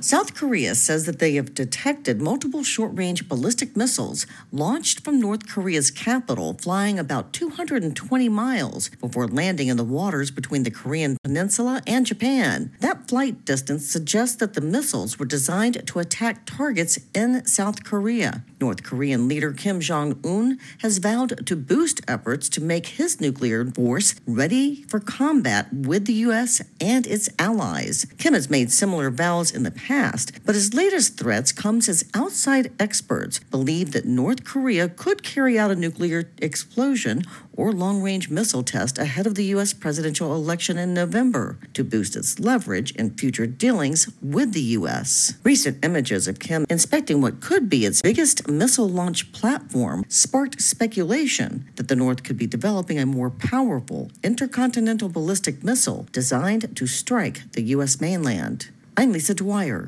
South Korea says that they have detected multiple short-range ballistic missiles launched from North Korea's capital, flying about 220 miles before landing in the waters between the Korean peninsula and Japan. That flight distance suggests that the missiles were designed to attack targets in South Korea. North Korean leader Kim Jong-un has vowed to boost efforts to make his nuclear force ready for combat with the U.S. and its allies. Kim has made similar vows in the past, but his latest threats comes as outside experts believe that North Korea could carry out a nuclear explosion or long-range missile test ahead of the U.S. presidential election in November to boost its leverage in future dealings with the U.S. Recent images of Kim inspecting what could be its biggest missile launch platform sparked speculation that the North could be developing a more powerful intercontinental ballistic missile designed to strike the U.S. mainland. I'm Lisa Dwyer.